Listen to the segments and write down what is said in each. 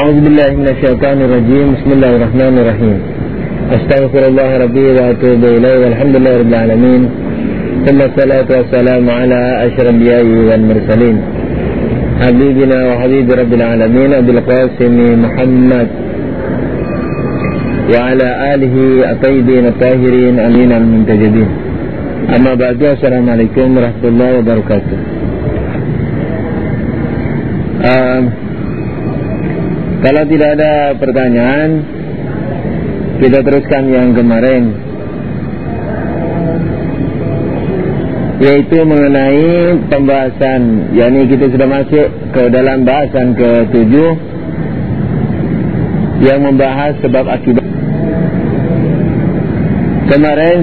A'udzubillahi minasyaitonirrajim. Bismillahirrahmanirrahim. Astaghfirullah rabbi wa atubu ilaihi walhamdulillahirabbil alamin. Wassalatu wassalamu ala asyrafil wal mursalin. Habibina wa habibi rabbil alamin Abil Qasim Muhammad wa ala alihi at-tayyibin at-tahirin amin al-muntajabin. Amma ba'du. Assalamualaikum warahmatullahi wabarakatuh. Kalau tidak ada pertanyaan, kita teruskan yang kemarin, yaitu mengenai pembahasan, yakni kita sudah masuk ke dalam bahasan ke-7 yang membahas sebab akibat. Kemarin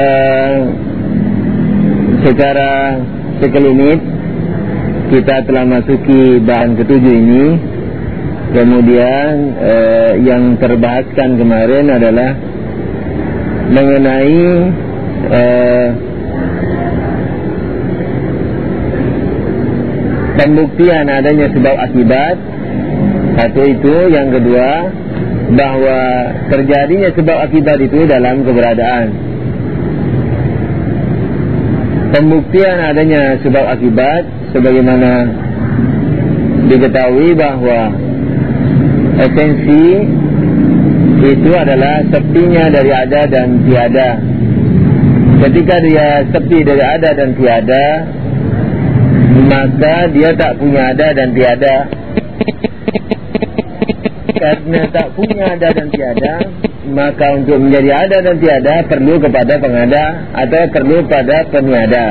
secara sekelumit kita telah masuki bahan ke-7 ini. Kemudian yang terbahaskan kemarin adalah mengenai pembuktian adanya sebab akibat. Satu itu. Yang kedua, bahwa terjadinya sebab akibat itu dalam keberadaan. Pembuktian adanya sebab akibat sebagaimana diketahui bahwa esensi itu adalah sepinya dari ada dan tiada. Ketika dia sepi dari ada dan tiada, maka dia tak punya ada dan tiada. Karena tak punya ada dan tiada, maka untuk menjadi ada dan tiada perlu kepada pengada atau perlu pada peniada.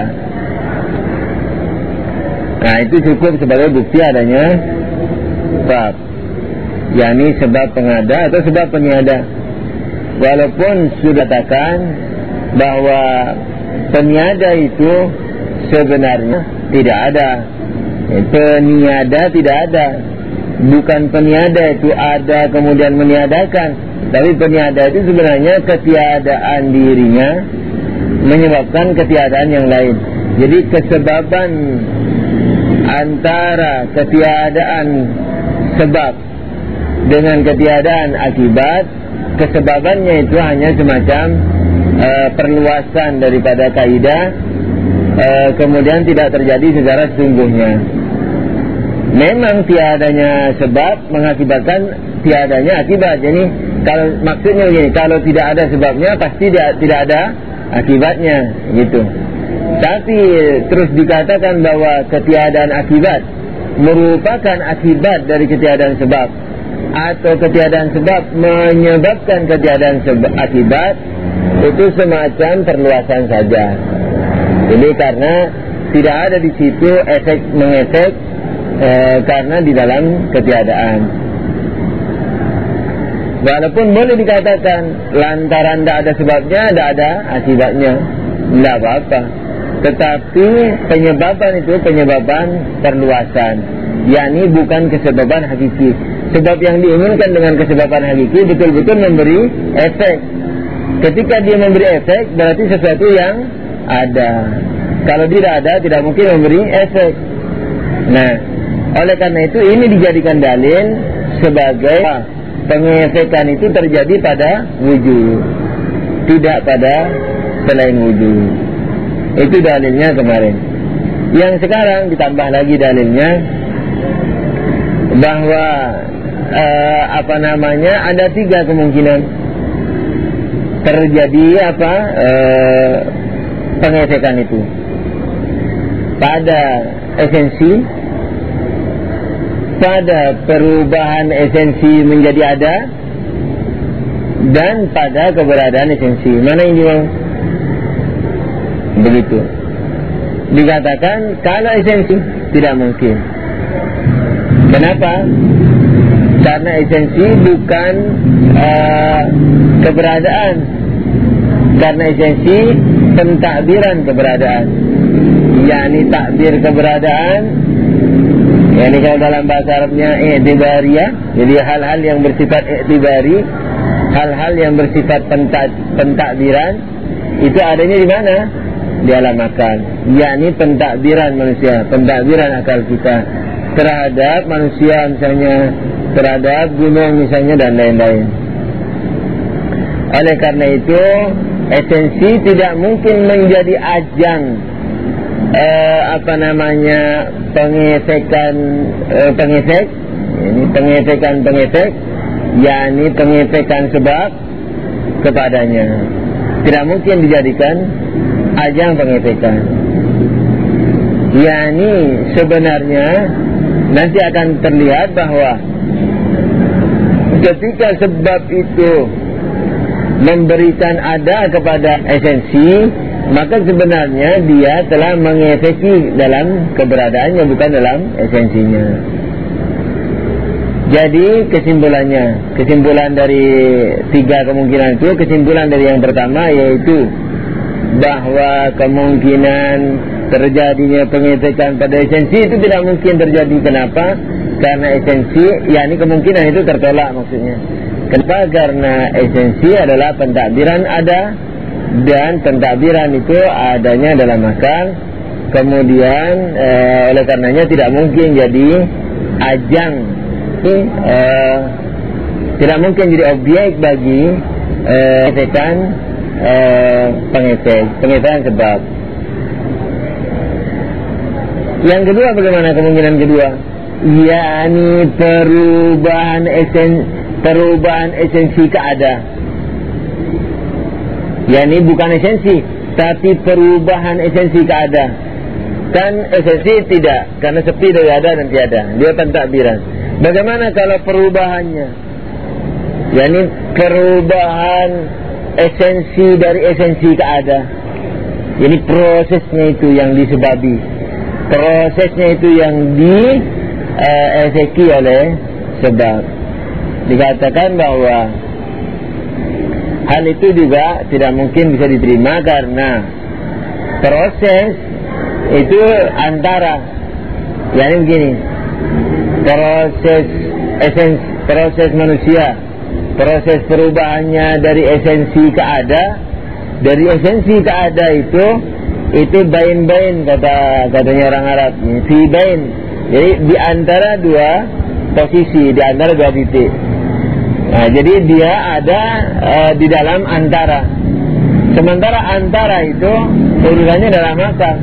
Nah, itu cukup sebagai bukti adanya sebab, yakni sebab pengada atau sebab peniada. Walaupun sudah katakan bahwa peniada itu sebenarnya tidak ada, peniada tidak ada. Bukan peniada itu ada kemudian meniadakan, tapi peniada itu sebenarnya ketiadaan dirinya menyebabkan ketiadaan yang lain. Jadi kesebaban antara ketiadaan sebab dengan ketiadaan akibat, kesebabannya itu hanya semacam perluasan daripada kaidah, kemudian tidak terjadi secara sesungguhnya. Memang tiadanya sebab mengakibatkan tiadanya akibat. Jadi kalau maksudnya begini, kalau tidak ada sebabnya pasti tidak ada akibatnya, gitu. Tapi terus dikatakan bahwa ketiadaan akibat merupakan akibat dari ketiadaan sebab, atau ketiadaan sebab menyebabkan ketiadaan akibat, itu semacam perluasan saja. Jadi karena tidak ada di situ efek mengefek, karena di dalam ketiadaan. Walaupun boleh dikatakan lantaran tidak ada sebabnya, tidak ada akibatnya, tidak apa-apa. Tetapi penyebaban itu penyebaban perluasan, yakni bukan kesebaban hakiki. Sebab yang diinginkan dengan kesebaban hakiki betul-betul memberi efek. Ketika dia memberi efek, berarti sesuatu yang ada. Kalau tidak ada, tidak mungkin memberi efek. Nah, oleh karena itu ini dijadikan dalil sebagai pengefekan itu terjadi pada wujud, tidak pada selain wujud. Itu dalilnya kemarin. Yang sekarang ditambah lagi dalilnya bahwa ada 3 kemungkinan terjadi pengefekan itu pada esensi, pada perubahan esensi menjadi ada, dan pada keberadaan esensi. Mana yang dimau? Begitu. Dikatakan kalau esensi tidak mungkin. Kenapa? Karena esensi bukan keberadaan. Karena esensi pentakbiran keberadaan, yakni takbir keberadaan. Yani kalau dalam bahasa Arabnya i'tibariyah, jadi hal-hal yang bersifat i'tibari, hal-hal yang bersifat pentakbiran, itu adanya di mana? Di alam akal, yakni pentakbiran manusia, pentakbiran akal kita terhadap manusia, misalnya terhadap gunung misalnya dan lain-lain. Oleh karena itu esensi tidak mungkin menjadi ajang pengefek, ini pengefek, yakni pengefekan sebab kepadanya. Tidak mungkin dijadikan ajang pengefekan. Yakni sebenarnya nanti akan terlihat bahwa ketika sebab itu memberikan ada kepada esensi, maka sebenarnya dia telah mengefeki dalam keberadaannya, bukan dalam esensinya. Jadi kesimpulan dari 3 kemungkinan itu, kesimpulan dari yang pertama yaitu bahwa kemungkinan terjadinya pengefekan pada esensi itu tidak mungkin terjadi. Kenapa? Karena esensi, yakni kemungkinan itu tertolak maksudnya. Kenapa? Karena esensi adalah pentadbiran ada, dan pentadbiran itu adanya dalam akal. Kemudian oleh karenanya tidak mungkin jadi ajang, tidak mungkin jadi objek bagi pengefekan sebab. Yang kedua, bagaimana kemungkinan kedua? yakni perubahan esensi ke ada. Yakni bukan esensi, tapi perubahan esensi ke ada. Kan esensi tidak, karena sepi dari ada dan tiada. Dia pentadbiran. Bagaimana kalau perubahannya? Yakni perubahan esensi dari esensi ke ada. Jadi prosesnya itu yang disebabi, prosesnya itu yang diefeki oleh sebab. Dikatakan bahwa hal itu juga tidak mungkin bisa diterima karena proses itu antara, yakni begini, proses manusia, proses perubahannya dari esensi ke ada. Dari esensi ke ada itu bain-bain katanya orang Arab, fi bain. Jadi di antara dua posisi, di antara dua titik. Nah, jadi dia ada di dalam antara. Sementara antara itu urusannya dalam akal.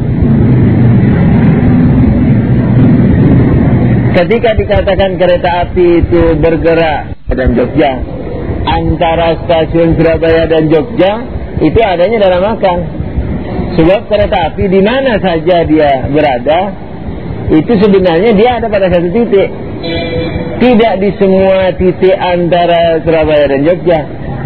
Ketika dikatakan kereta api itu bergerak dan Jogja, antara stasiun Surabaya dan Jogja itu adanya dalam akal. Sebab kereta api di mana saja dia berada, itu sebenarnya dia ada pada satu titik. Tidak di semua titik antara Surabaya dan Jogja.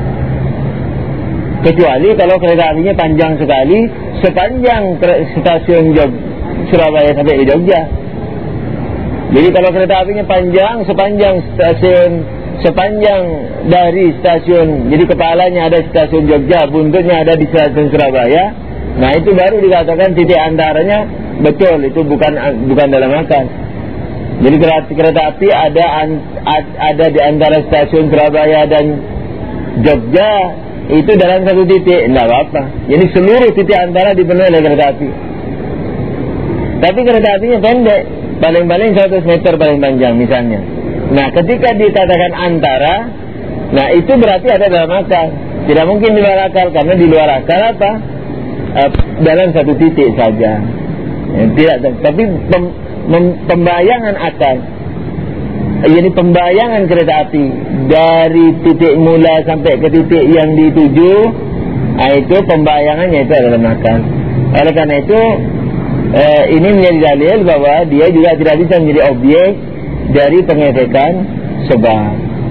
Kecuali kalau kereta apinya panjang sekali, sepanjang stasiun Surabaya sampai di Jogja. Jadi kalau kereta apinya panjang, sepanjang dari stasiun, jadi kepalanya ada stasiun Jogja, buntutnya ada di stasiun Surabaya. Nah, itu baru dikatakan titik antaranya betul, itu bukan dalam akal. Jadi kereta api ada di antara stasiun Surabaya dan Jogja, itu dalam satu titik, tidak apa-apa. Jadi seluruh titik antara dipenuhi oleh kereta api. Tapi kereta apinya pendek, paling-paling 100 meter paling panjang misalnya. Nah, ketika dikatakan antara, nah itu berarti ada dalam akal. Tidak mungkin di luar akal, karena di luar akal apa? Dalam satu titik saja. Tidak, tapi pembayangan akal. Jadi pembayangan kereta api dari titik mula sampai ke titik yang dituju, nah itu pembayangannya itu adalah akal. Oleh karena itu ini menjadi dalil bahwa dia juga tidak bisa menjadi objek dari pengefekan sebab.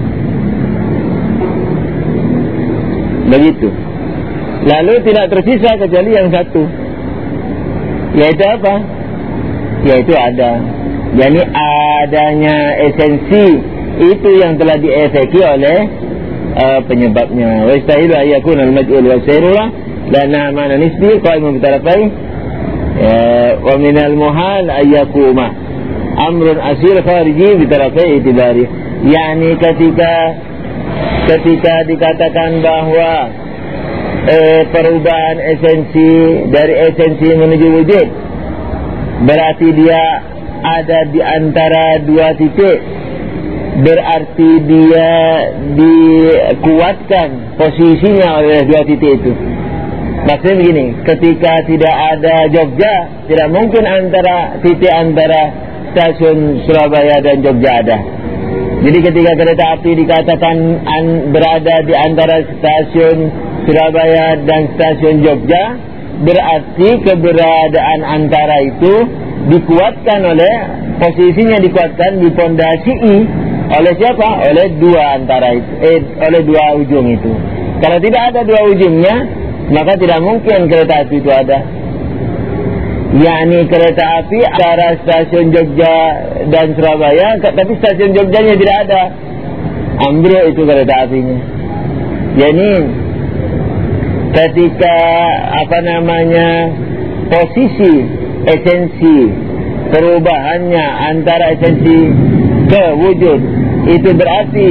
Begitu. Lalu tidak tersisa kecuali yang satu, yaitu apa? Yaitu ada. Jadi adanya esensi itu yang telah diefeki oleh penyebabnya. Wa istahilu ayyakun al-maj'ul wa sayrullah lana ma'na nisbi qaimun bitarafai wa minal muhal ayyakuma amrun asir khariji bitarafai itibari. Yani ketika dikatakan bahwa perubahan esensi dari esensi menuju wujud, berarti dia ada di antara dua titik. berarti dia dikuatkan posisinya oleh dua titik itu. Maksudnya begini, ketika tidak ada Jogja, tidak mungkin titik antara stasiun Surabaya dan Jogja ada. Jadi ketika kereta api dikatakan berada di antara stasiun Surabaya dan stasiun Jogja, berarti keberadaan antara itu dikuatkan posisinya dikuatkan, dipondasi oleh siapa? Oleh dua antara itu, oleh dua ujung itu. Kalau tidak ada dua ujungnya, maka tidak mungkin kereta api itu ada. Yakni kereta api antara stasiun Jogja dan Surabaya, tapi stasiun Jogjanya tidak ada, ambruk itu kereta apinya. Jadi ketika posisi esensi perubahannya antara esensi ke wujud itu berarti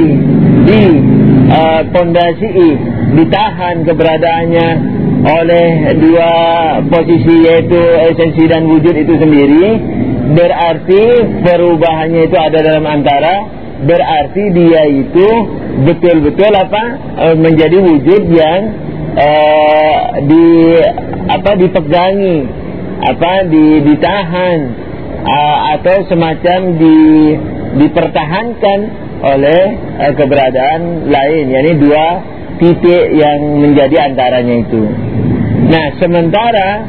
pondasi ditahan keberadaannya oleh dua posisi, yaitu esensi dan wujud itu sendiri, berarti perubahannya itu ada dalam antara, berarti dia itu betul-betul menjadi wujud yang dipegangi, ditahan, atau semacam dipertahankan oleh keberadaan lain, yakni dua titik yang menjadi antaranya itu. Nah, sementara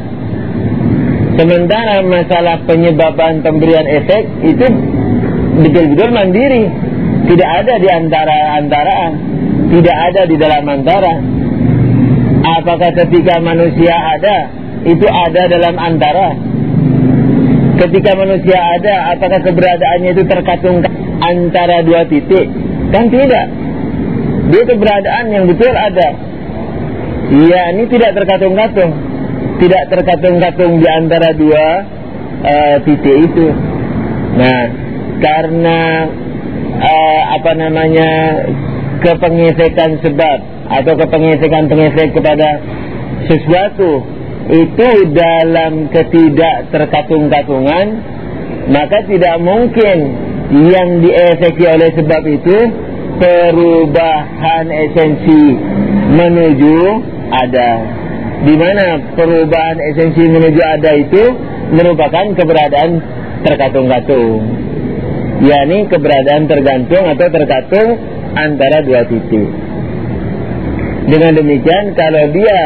masalah penyebaban pemberian efek itu betul-betul mandiri, tidak ada di antara-antaraan, tidak ada di dalam antara. Apakah ketika manusia ada, itu ada dalam antara? Ketika manusia ada, apakah keberadaannya itu terkatung antara dua titik? Kan tidak. Dia keberadaan yang betul ada. Ya, ini tidak terkatung-katung, tidak terkatung-katung di antara dua titik itu. Nah, karena kepengesekan sebab atau kepengesekan-pengefek kepada sesuatu itu dalam ketidak terkatung-katungan, maka tidak mungkin yang diefeki oleh sebab itu perubahan esensi menuju ada. Di mana perubahan esensi menuju ada itu merupakan keberadaan terkatung-katung, yakni keberadaan tergantung atau terkatung antara dua titik. Dengan demikian, kalau dia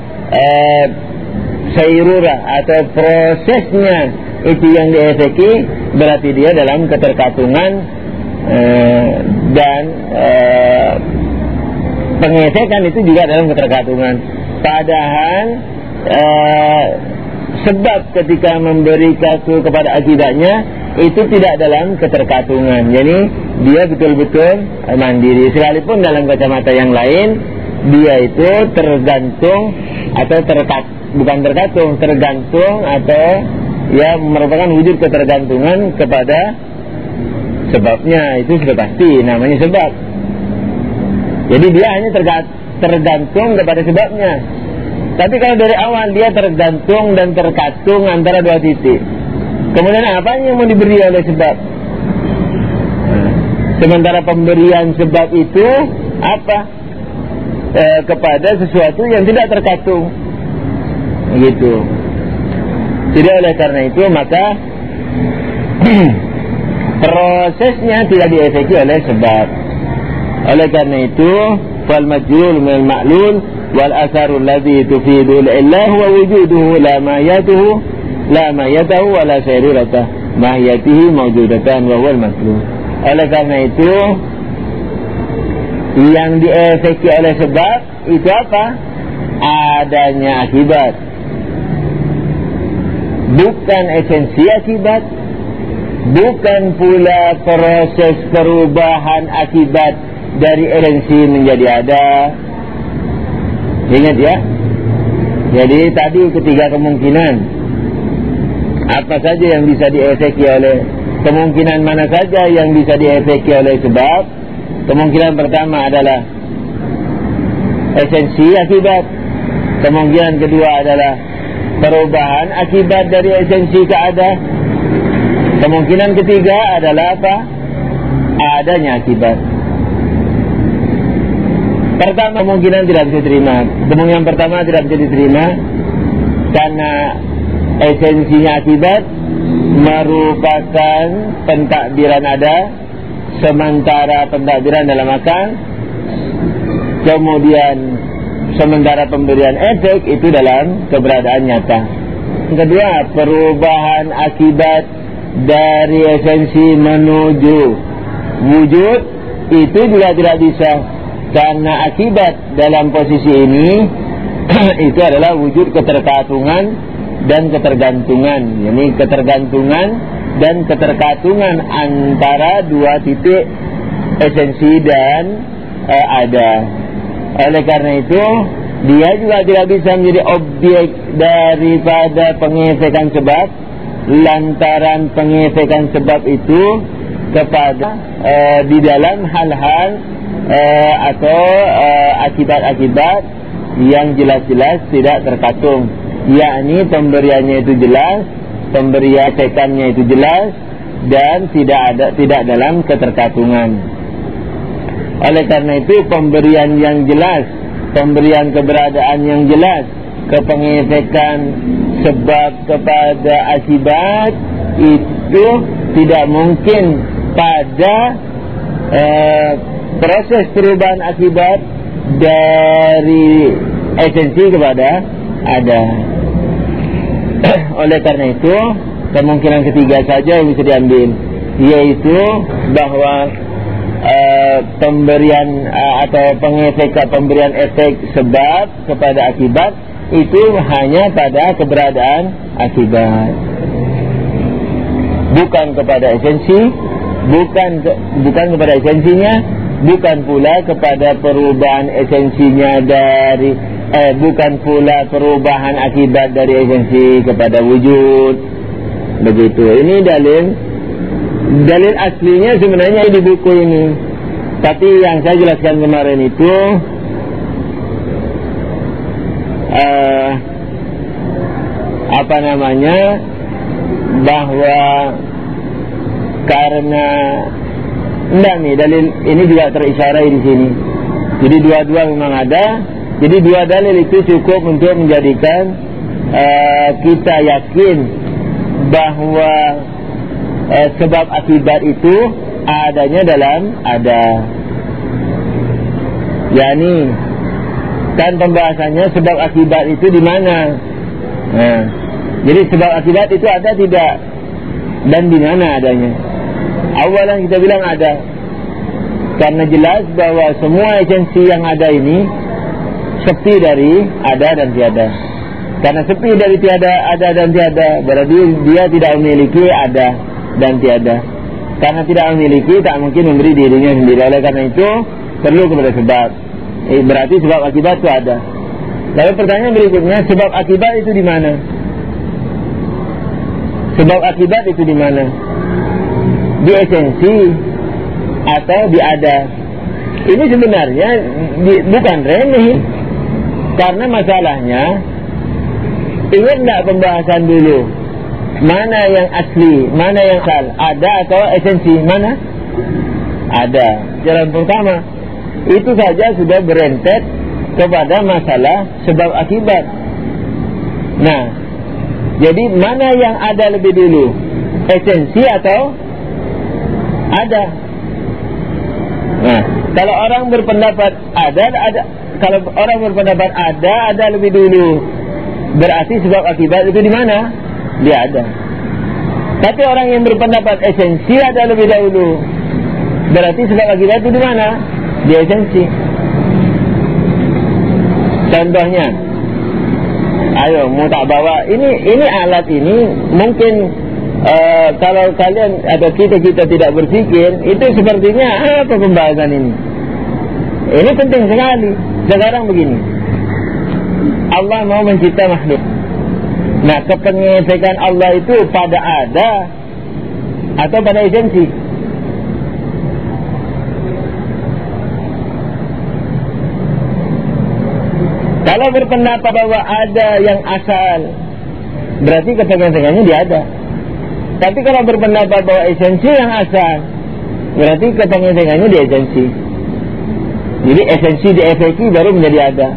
sayrurah atau prosesnya itu yang diefeki, berarti dia dalam keterkatungan dan pengesekan itu juga dalam keterkatungan. Padahal sebab ketika memberi kasu kepada akibatnya itu tidak dalam keterkatungan, jadi dia betul-betul mandiri. Sekalipun dalam kacamata yang lain dia itu tergantung atau tergantung atau ya merupakan wujud ketergantungan kepada sebabnya. Itu sudah pasti namanya sebab. Jadi dia hanya tergantung kepada sebabnya. Tapi kalau dari awal dia tergantung dan terkatung antara dua titik, kemudian apa yang mau diberi oleh sebab? Sementara pemberian sebab itu apa? Kepada sesuatu yang tidak terkatung, gitu. Jadi oleh karena itu maka prosesnya tidak diefeki oleh sebab. Oleh karena itu fal majrul min al-ma'lul wal atharu alladhi tufidu illa huwa wujuduhu la mayatahu wa la sarirata mahiyatihi mawjudatan wa huwa al-matlul. Oleh karena itu yang diefeki oleh sebab itu apa? Adanya akibat, bukan esensi akibat, bukan pula proses perubahan akibat dari esensi menjadi ada. Ingat ya. Jadi tadi ketiga kemungkinan, apa saja yang bisa diefeki oleh, kemungkinan mana saja yang bisa diefeki oleh sebab. Kemungkinan pertama adalah esensi akibat. Kemungkinan kedua adalah perubahan akibat dari esensi ke ada. Kemungkinan ketiga adalah apa? adanya akibat. Pertama, kemungkinan tidak bisa diterima. Kemungkinan pertama tidak bisa diterima karena esensinya akibat merupakan pentakbiran ada, sementara pentakbiran dalam akal, kemudian sementara pemberian efek itu dalam keberadaan nyata. Yang kedua, perubahan akibat dari esensi menuju wujud itu juga tidak bisa, karena akibat dalam posisi ini itu adalah wujud keterkatungan dan ketergantungan. Jadi ketergantungan dan keterkatungan antara dua titik esensi dan ada. Oleh karena itu dia juga tidak bisa menjadi objek daripada pengefekan sebab, lantaran pengefekan sebab itu kepada di dalam hal-hal atau akibat-akibat yang jelas-jelas tidak terkatung, yakni pemberiannya itu jelas, pemberian efekannya itu jelas, dan tidak dalam keterkatungan. Oleh karena itu pemberian yang jelas, pemberian keberadaan yang jelas, kepengefekan sebab kepada akibat itu tidak mungkin pada proses perubahan akibat dari esensi kepada ada. Oleh karena itu kemungkinan ketiga saja yang bisa diambil, yaitu bahwa pemberian atau pemberian efek sebab kepada akibat itu hanya pada keberadaan akibat, bukan kepada esensi, bukan kepada esensinya, bukan pula kepada perubahan esensinya dari bukan pula perubahan akibat dari esensi kepada wujud. Begitu. Ini dalil aslinya sebenarnya di buku ini. Tapi yang saya jelaskan kemarin itu bahwa karena dalil ini juga terisyarat di sini. Jadi dua-dua memang ada. Jadi dua dalil itu cukup untuk menjadikan kita yakin bahwa sebab akibat itu adanya dalam ada. Yani kan pembahasannya sebab akibat itu di mana? Nah, jadi sebab akibat itu ada tidak dan di mana adanya? Awalan kita bilang ada, karena jelas bahwa semua esensi yang ada ini sepi dari ada dan tiada. Karena sepi dari tiada, ada dan tiada, berarti dia tidak memiliki ada dan tiada. Karena tidak memiliki, tak mungkin memberi dirinya sendiri. Oleh karena itu perlu kepada sebab. Berarti sebab akibat itu ada. Lalu pertanyaan berikutnya, sebab akibat itu di mana? Sebab akibat itu di mana? Di esensi atau di ada? Ini sebenarnya bukan remeh. Karena masalahnya, ingat tidak pembahasan dulu, mana yang asli, mana yang asal, ada atau esensi, mana? Ada. Jalan pertama itu saja sudah berentet kepada masalah sebab akibat. Nah, jadi mana yang ada lebih dulu, esensi atau ada? Nah, kalau orang berpendapat ada. Kalau orang berpendapat ada lebih dulu, berarti sebab akibat itu di mana? Dia ada. Tapi orang yang berpendapat esensi ada lebih dahulu, berarti sebab akibat itu di mana? Di esensi. Contohnya, ayo mau tak bawa ini alat ini mungkin kalau kalian atau kita tidak berpikir itu sepertinya apa pembahasan ini? Ini penting sekali. Sekarang begini, Allah mau mencipta makhluk. Nah, kepengefekan Allah itu pada ada atau pada esensi? Kalau berpendapat bahwa ada yang asal, berarti kepengefekannya dia ada. Tapi kalau berpendapat bahwa esensi yang asal, berarti kepengesengannya di esensi. Jadi esensi diefeki baru menjadi ada.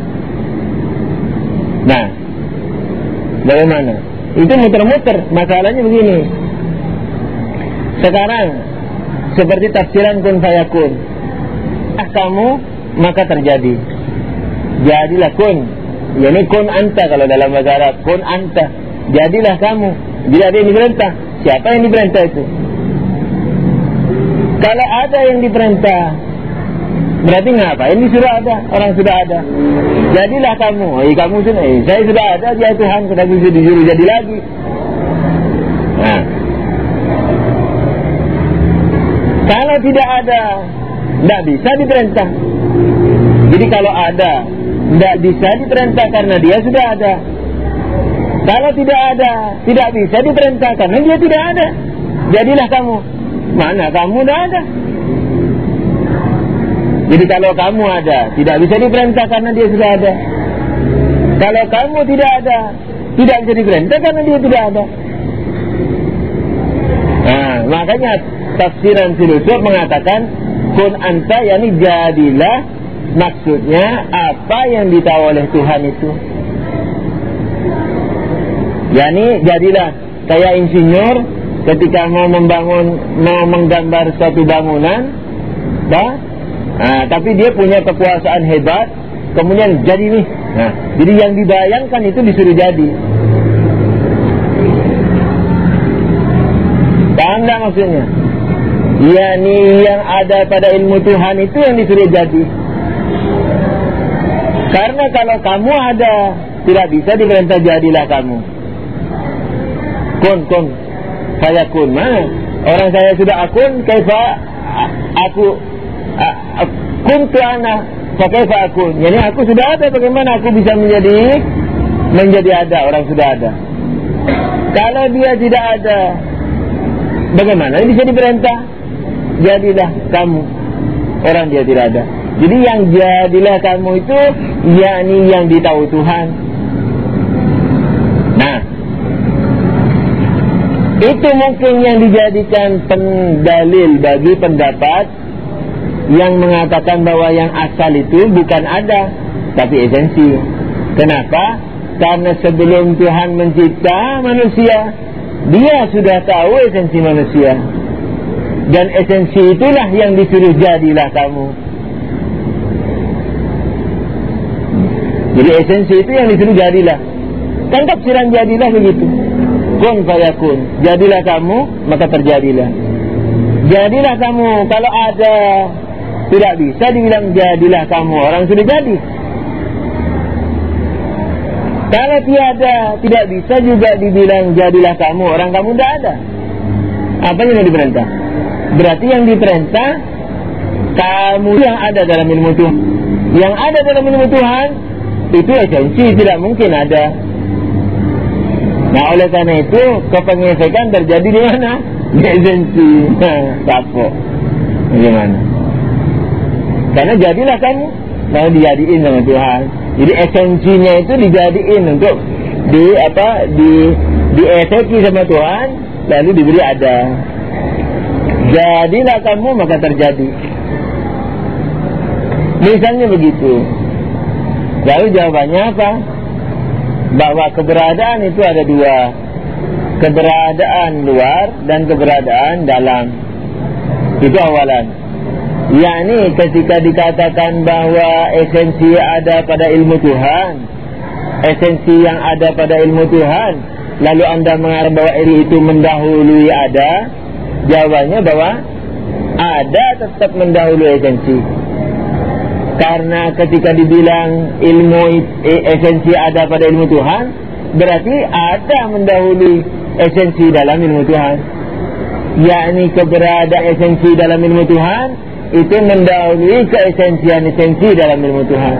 Nah, bagaimana? Itu muter-muter. Masalahnya begini. Sekarang seperti tafsiran kun fayakun. Kamu maka terjadi. Jadilah kun. Yani kun anta kalau dalam bahasa Arab. Kun anta. Jadilah kamu. Bila ada yang diperintah. Siapa yang diperintah itu? Kalau ada yang diperintah, berarti ngapain disuruh ada? Orang sudah ada. Jadilah kamu. Kamu sudah. Saya sudah ada. Dia Tuhan. Kita bisa disuruh jadi lagi. Nah, kalau tidak ada, tidak bisa diperintah. Jadi kalau ada, tidak bisa diperintah karena dia sudah ada. Kalau tidak ada, tidak bisa diperintah karena dia tidak ada. Jadilah kamu. Mana kamu tidak ada? Jadi kalau kamu ada, tidak bisa diperintah karena dia sudah ada. Kalau kamu tidak ada, tidak bisa diperintah karena dia tidak ada. Nah, makanya tafsiran filosof mengatakan kun anta, yakni jadilah, maksudnya apa yang ditahu oleh Tuhan itu. Yakni jadilah kayak insinyur ketika mau menggambar suatu bangunan, tapi dia punya kekuasaan hebat, kemudian jadi nih. Nah, jadi yang dibayangkan itu disuruh jadi. Paham nggak maksudnya? Yani yang ada pada ilmu Tuhan itu yang disuruh jadi. Karena kalau kamu ada, tidak bisa diperintah jadilah kamu. Kun, saya kun. Mana? Orang saya sudah akun, kaifa aku kuntu ana, kaifa akun. Yani aku sudah ada, bagaimana aku bisa menjadi ada? Orang sudah ada. Kalau dia tidak ada, bagaimana bisa diperintah? Jadilah kamu. Orang dia tidak ada. Jadi yang jadilah kamu itu yakni yang ditahu Tuhan. Nah, itu mungkin yang dijadikan pendalil bagi pendapat yang mengatakan bahwa yang asal itu bukan ada, tapi esensi. Kenapa? Karena sebelum Tuhan mencipta manusia, dia sudah tahu esensi manusia. Dan esensi itulah yang disuruh jadilah kamu. Jadi esensi itu yang disuruh jadilah. Kan tafsiran jadilah begitu. Kun fayakun. Jadilah kamu, maka terjadilah. Jadilah kamu. Kalau ada, tidak bisa dibilang jadilah kamu. Orang sudah jadi. Kalau tiada, tidak bisa juga dibilang jadilah kamu. Orang kamu tidak ada. Apa yang diperintah? Berarti yang diperintah kamu yang ada dalam ilmu Tuhan. Yang ada dalam ilmu Tuhan itu esensi, tidak mungkin ada. Nah, oleh karena itu kepengesekan terjadi di mana? Di esensi. Kapok. Bagaimana? Karena jadilah kamu, mau dijadiin sama Tuhan. Jadi esensinya itu dijadiin untuk dieseki sama Tuhan, lalu diberi ada. Jadilah kamu maka terjadi. Misalnya begitu. Lalu jawabannya apa? Bahwa keberadaan itu ada dua. Keberadaan luar dan keberadaan dalam. Itu awalan. yakni ketika dikatakan bahwa esensi ada pada ilmu Tuhan, esensi yang ada pada ilmu Tuhan, lalu anda mengarang bahwa ini itu mendahului ada, jawabannya bahwa ada tetap mendahului esensi. Karena ketika dibilang ilmu esensi ada pada ilmu Tuhan, berarti ada mendahului esensi dalam ilmu Tuhan. Yakni keberadaan esensi dalam ilmu Tuhan itu mendahului keesensian esensi dalam ilmu Tuhan.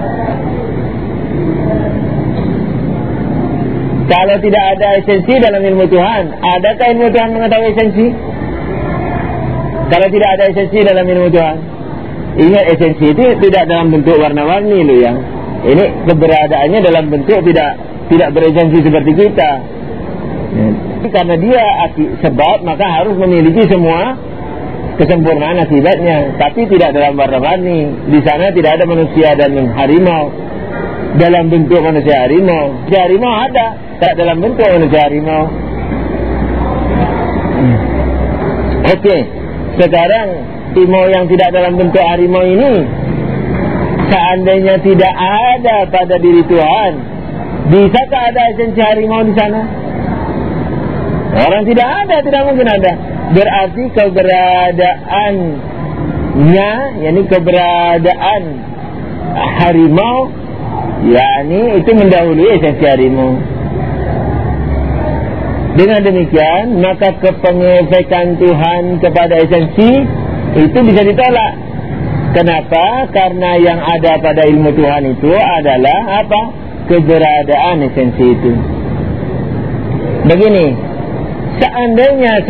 Kalau tidak ada esensi dalam ilmu Tuhan, adakah ilmu Tuhan mengetahui esensi? Kalau tidak ada esensi dalam ilmu Tuhan, ingat esensi itu tidak dalam bentuk warna-warni loh ya. Ini keberadaannya dalam bentuk tidak beresensi seperti kita. Karena dia sebab, maka harus memiliki semua kesempurnaan akibatnya, tapi tidak dalam warna-warni. Di sana tidak ada manusia dan harimau dalam bentuk manusia harimau. Manusia harimau ada, tak dalam bentuk manusia harimau. Oke, sekarang harimau yang tidak dalam bentuk harimau ini, seandainya tidak ada pada diri Tuhan, bisakah ada esensi harimau di sana? Orang tidak ada, tidak mungkin ada. Berarti keberadaannya, yakni keberadaan harimau, yakni itu mendahului esensi harimau. Dengan demikian, maka kepengepekan Tuhan kepada esensi itu bisa ditolak. Kenapa? Karena yang ada pada ilmu Tuhan itu adalah apa? Keberadaan esensi itu. Begini, seandainya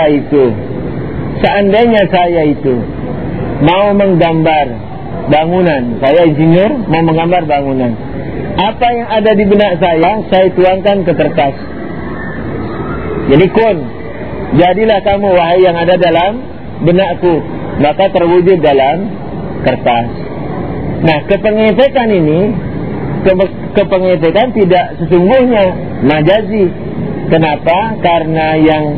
saya itu mau menggambar bangunan, saya insinyur mau menggambar bangunan, apa yang ada di benak saya tuangkan ke kertas. Jadi kun, jadilah kamu wahai yang ada dalam benakku, maka terwujud dalam kertas. Nah, kepengepekan ini, kepengepekan tidak sesungguhnya, majazi. Kenapa? Karena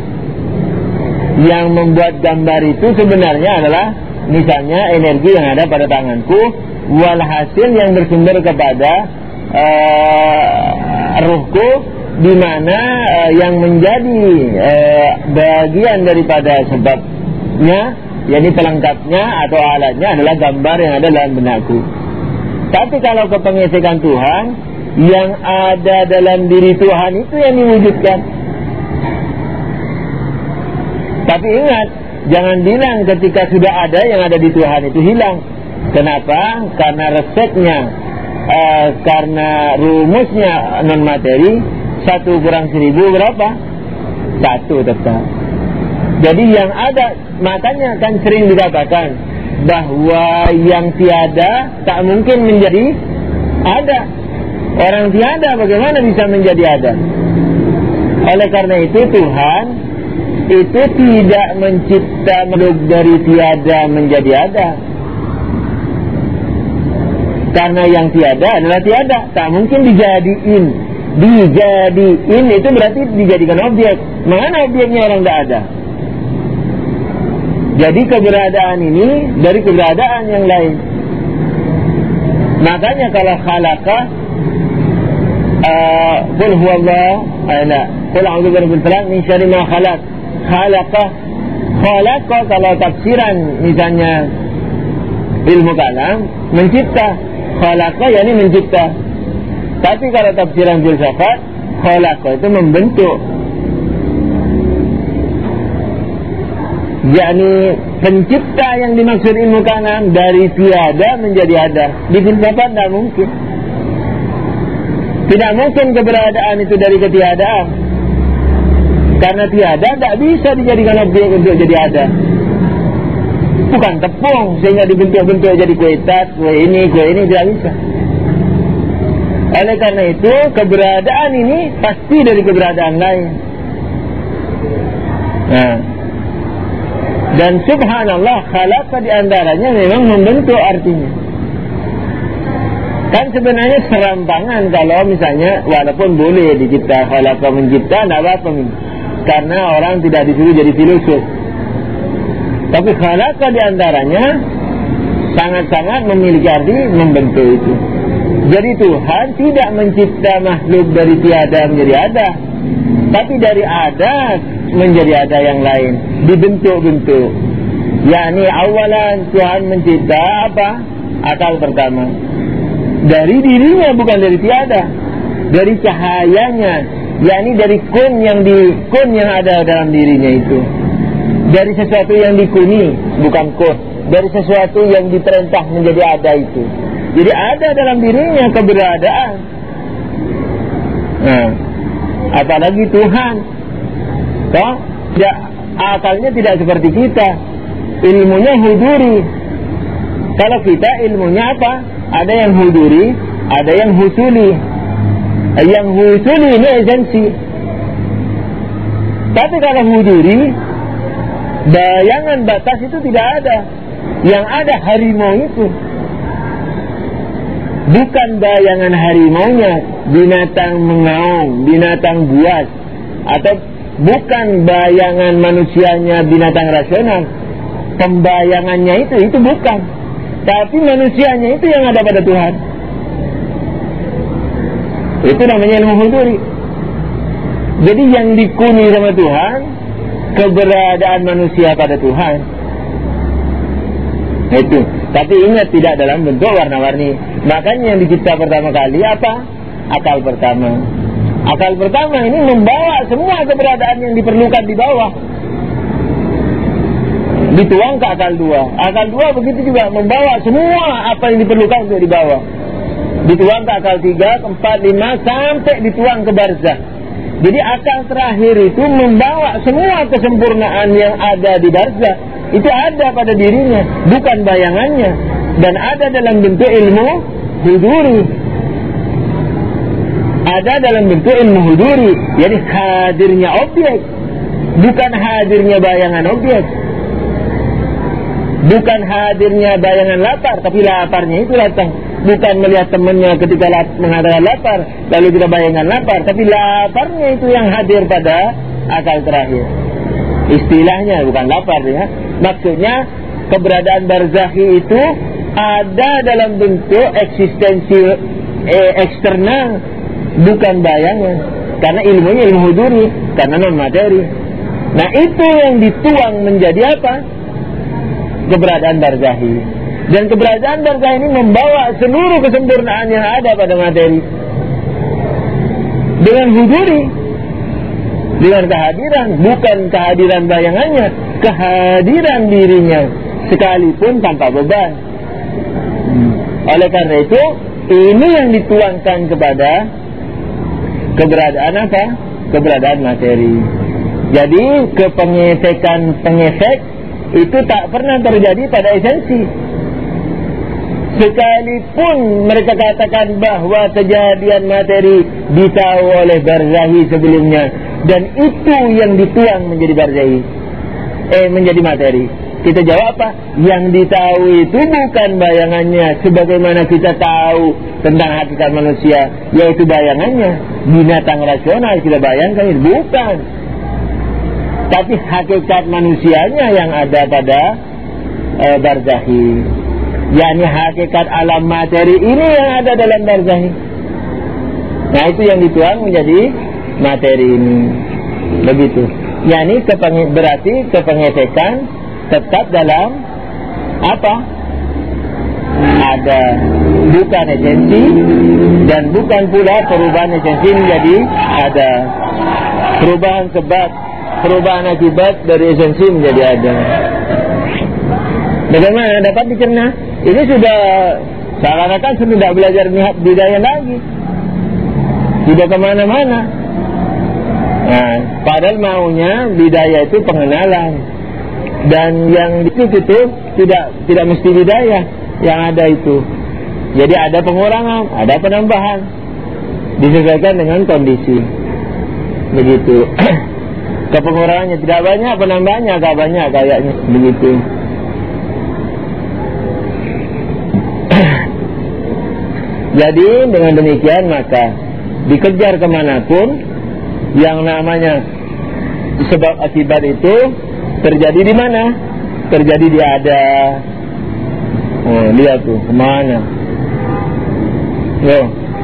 yang membuat gambar itu sebenarnya adalah misalnya energi yang ada pada tanganku, walhasil yang bersumber kepada ruhku, di mana yang menjadi bagian daripada sebabnya, yakni pelengkapnya atau alatnya adalah gambar yang ada dalam benakku. Tapi kalau kepengepekan Tuhan, yang ada dalam diri Tuhan itu yang diwujudkan. Tapi ingat, jangan bilang ketika sudah ada yang ada di Tuhan itu hilang. Kenapa? Karena resepnya, karena rumusnya non materi, 1 kurang 1000 berapa? 1 tetap. Jadi yang ada, makanya kan sering dikatakan bahwa yang tiada tak mungkin menjadi ada. Orang tiada bagaimana bisa menjadi ada? Oleh karena itu Tuhan itu tidak mencipta makhluk dari tiada menjadi ada. Karena yang tiada adalah tiada, tak mungkin dijadiin. Dijadiin itu berarti dijadikan objek. Mana objeknya orang tidak ada? Jadi keberadaan ini dari keberadaan yang lain. Makanya kalau khalaqa, qul huwallahu ahad, qul a'udzu birabbil falaq min syarri ma khalaq. Khalaqa kalau tafsiran misalnya ilmu kalam, mencipta. Khalaqa yakni mencipta. Tapi kalau tafsiran filsafat, khalaqa itu membentuk, yakni pencipta yang dimaksud ilmu kalam dari tiada menjadi ada. Di filsafat tidak mungkin. Tidak mungkin keberadaan itu dari ketiadaan. Karena tiada tidak bisa dijadikan objek untuk jadi ada. Bukan tepung sehingga dibentuk-bentuk jadi kue tat, kue ini, tidak bisa. Oleh karena itu keberadaan ini pasti dari keberadaan lain. Nah, dan subhanallah, khalaqa di antaranya memang membentuk artinya. Kan sebenarnya serampangan kalau misalnya walaupun boleh dicipta, khalaqa mencipta, tidak apa-apa. Karena orang tidak disuruh jadi filosof. Tapi khalaqa di antaranya sangat-sangat memiliki arti membentuk itu. Jadi Tuhan tidak mencipta makhluk dari tiada menjadi ada, tapi dari ada menjadi ada yang lain, dibentuk-bentuk. Yakni awalan Tuhan mencipta apa? Akal pertama. Dari dirinya, bukan dari tiada. Dari cahayanya, yakni dari kun yang ada dalam dirinya itu. Dari sesuatu yang dikuni, bukan kun. Dari sesuatu yang diperintah menjadi ada itu. Jadi ada dalam dirinya keberadaan. Nah, apalagi Tuhan, toh, ya, akalnya tidak seperti kita. Ilmunya huduri. Kalau kita ilmunya apa? Ada yang huduri, ada yang husuli. Yang husuli ini esensi. Tapi kalau huduri Bayangan batas itu tidak ada. Yang ada harimau itu. Bukan bayangan harimaunya binatang mengaum, binatang buas, atau bukan bayangan manusianya binatang rasional. Pembayangannya itu bukan. Tapi manusianya itu yang ada pada Tuhan. Itu namanya ilmu huduri. Jadi yang dikuni sama Tuhan keberadaan manusia pada Tuhan. Itu. Tapi ingat, tidak dalam bentuk warna-warni. Makanya yang dicipta pertama kali apa? Akal pertama. Akal pertama ini membawa semua keberadaan yang diperlukan di bawah, dituang ke akal dua. Akal dua begitu juga membawa semua apa yang diperlukan untuk di bawah, dituang ke akal 3, 4, 5 sampai dituang ke barzah. Jadi akal terakhir itu membawa semua kesempurnaan yang ada di barzah. Itu ada pada dirinya, bukan bayangannya, dan ada dalam bentuk ilmu huduri. Ada dalam bentuk ilmu huduri, jadi hadirnya objek, bukan hadirnya bayangan objek. Bukan hadirnya bayangan lapar, tapi laparnya itu datang. Bukan melihat temannya ketika mengatakan lapar, lalu kita bayangkan lapar, tapi laparnya itu yang hadir pada akal terakhir. Istilahnya bukan lapar ya. Maksudnya keberadaan barzakhi itu ada dalam bentuk eksistensi eksternal, bukan bayangan. Karena ilmunya ilmu huduri, karena non materi. Nah itu yang dituang menjadi apa? Keberadaan barzakhi. Dan keberadaan barzakhi ini membawa seluruh kesempurnaan yang ada pada materi dengan huduri, dengan kehadiran, bukan kehadiran bayangannya, kehadiran dirinya, sekalipun tanpa beban. Oleh karena itu, ini yang dituangkan kepada keberadaan apa? Keberadaan materi. Jadi kepengesekan pengefek itu tak pernah terjadi pada esensi. Sekalipun mereka katakan bahwa kejadian materi ditahu oleh barzakhi sebelumnya, dan itu yang dituang menjadi barzakhi, menjadi materi. Kita jawab apa? Yang ditahu itu bukan bayangannya, sebagaimana kita tahu tentang hakikat manusia, yaitu bayangannya. Binatang rasional kita bayangkan itu bukan. Tapi hakikat manusianya yang ada pada barzakhi, yakni hakikat alam materi ini yang ada dalam barzakhi. Nah itu yang dituang menjadi materi ini. Begitu. Yakni berarti kepengesekan tetap dalam apa? Ada, bukan esensi, dan bukan pula perubahan esensi menjadi ada. Perubahan sebab, perubahan akibat dari esensi menjadi ada. Bagaimana dapat dicerna? Ini sudah seakan-akan sudah tidak belajar budaya lagi, sudah kemana-mana. Nah, padahal maunya budaya itu pengenalan, dan yang itu tidak mesti budaya yang ada itu. Jadi ada pengurangan, ada penambahan, disesuaikan dengan kondisi. Begitu. Kepengurangannya tidak banyak, penambahannya agak banyak kayaknya. Begitu. Jadi dengan demikian maka dikejar kemanapun yang namanya sebab akibat itu terjadi di mana? Terjadi di ada. Oh, lihat tuh kemana? Yo.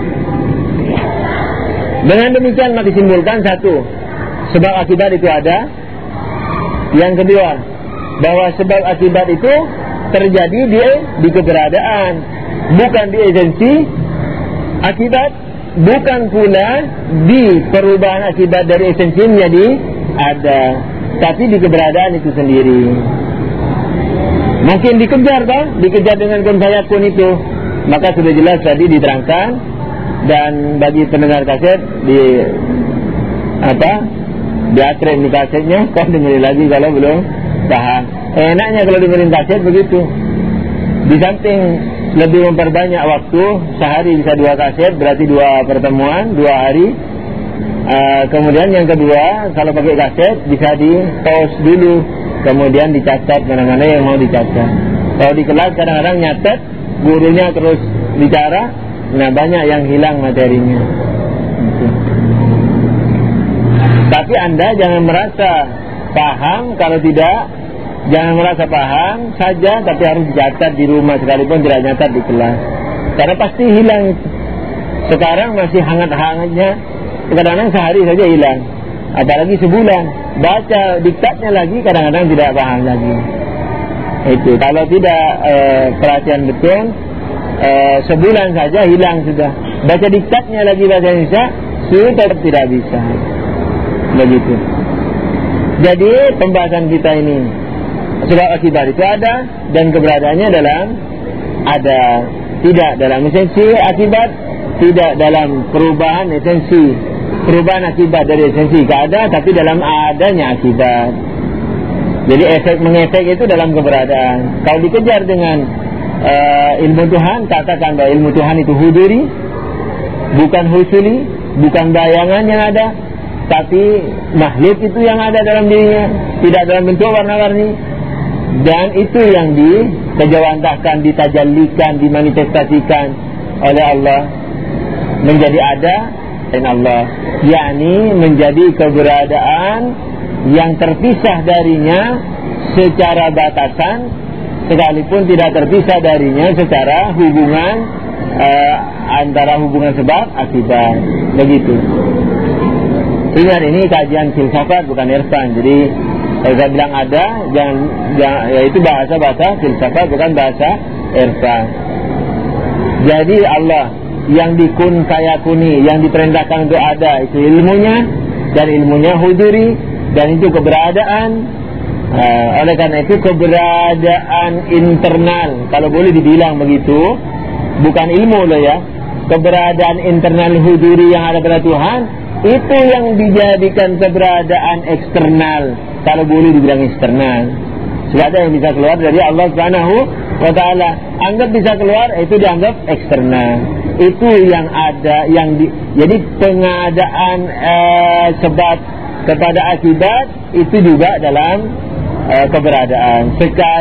Dengan demikian maka disimpulkan satu, sebab akibat itu ada. Yang kedua, bahwa sebab akibat itu terjadi di keberadaan, bukan di esensi akibat, bukan pula di perubahan akibat dari esensi menjadi ada, tapi di keberadaan itu sendiri. Mungkin dikejar kan? Dikejar dengan kun fayakun itu. Maka sudah jelas tadi diterangkan, dan bagi pendengar kaset diatrem di kasetnya, kan dengerin lagi kalau belum paham. Enaknya kalau dengerin kaset begitu. Di samping lebih memperbanyak waktu, sehari bisa 2 kaset, berarti 2 pertemuan, 2 hari. Kemudian yang kedua, kalau pakai kaset bisa di pause dulu kemudian dicatat mana-mana yang mau dicatat. Kalau di kelas kadang-kadang nyatet, gurunya terus bicara, nah banyak yang hilang materinya. Gitu. Tapi Anda jangan merasa paham, kalau tidak, jangan merasa paham saja, tapi harus dicatat di rumah sekalipun tidak nyatat di kelas. Karena pasti hilang. Sekarang masih hangat-hangatnya, kadang-kadang sehari saja hilang, apalagi sebulan. Baca diktatnya lagi kadang-kadang tidak paham lagi. Itu kalau tidak perhatian betul, sebulan saja hilang sudah. Baca diktatnya lagi bahasa Indonesia sudah tidak bisa. Begitu. Jadi pembahasan kita ini sebab akibat itu ada, dan keberadaannya ada, tidak dalam esensi akibat, tidak dalam perubahan esensi, perubahan akibat dari esensi ke ada, tapi dalam adanya akibat. Jadi efek mengefek itu dalam keberadaan. Kalau dikejar dengan ilmu Tuhan, katakan bahwa ilmu Tuhan itu huduri, bukan husuli, bukan bayangan yang ada, tapi makhluk itu yang ada dalam dirinya, tidak dalam bentuk warna-warni. Dan itu yang dikejawantahkan, ditajallikan, dimanifestasikan oleh Allah menjadi ada dan Allah, yakni menjadi keberadaan yang terpisah darinya secara batasan, sekalipun tidak terpisah darinya secara hubungan antara hubungan sebab akibat. Begitu. Ingat, ini kajian filsafat bukan irfan. Jadi kalau saya bilang ada, jangan yaitu bahasa filsafat, bukan bahasa irfan. Jadi Allah yang dikun fayakuni, yang diperintahkan untuk ada, itu ilmunya, dan ilmunya huduri, dan itu keberadaan. Oleh karena itu keberadaan internal, kalau boleh dibilang begitu, bukan ilmu loh ya, keberadaan internal huduri yang ada pada Tuhan, itu yang dijadikan keberadaan eksternal, kalau boleh dibilang eksternal. Sebab ada yang bisa keluar dari Allah Subhanahu wa ta'ala, anggap bisa keluar, itu dianggap eksternal. Itu yang ada, jadi pengadaan sebab kepada akibat itu juga dalam keberadaan.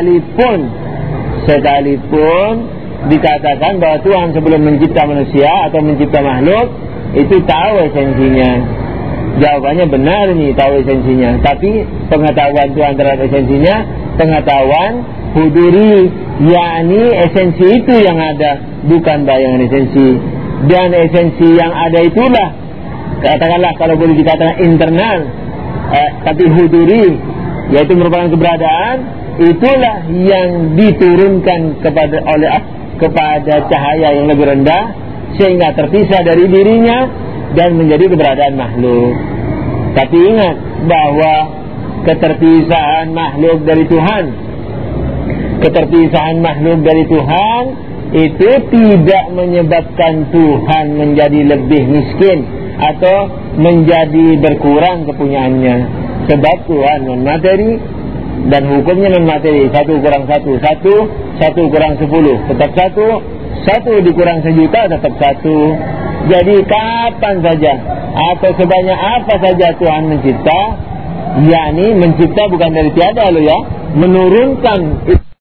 Sekalipun dikatakan bahwa Tuhan sebelum mencipta manusia atau mencipta makhluk itu tahu esensinya. Jawabannya benar nih, tahu esensinya. Tapi pengetahuan Tuhan terhadap esensinya, pengetahuan huduri, yakni esensi itu yang ada, bukan bayangan esensi. Dan esensi yang ada itulah, katakanlah kalau boleh dikatakan internal, tapi huduri, yaitu merupakan keberadaan, itulah yang diturunkan kepada cahaya yang lebih rendah, sehingga terpisah dari dirinya dan menjadi keberadaan makhluk. Tapi ingat bahwa keterpisahan makhluk dari Tuhan, keterpisahan makhluk dari Tuhan itu tidak menyebabkan Tuhan menjadi lebih miskin atau menjadi berkurang kepunyaannya. Sebab Tuhan non materi dan hukumnya non materi. 1 kurang 1 1, 1 kurang 10 tetap 1 dikurang 1.000.000 tetap 1. Jadi kapan saja atau sebanyak apa saja Tuhan mencipta, yakni mencipta bukan dari tiada loh ya, menurunkan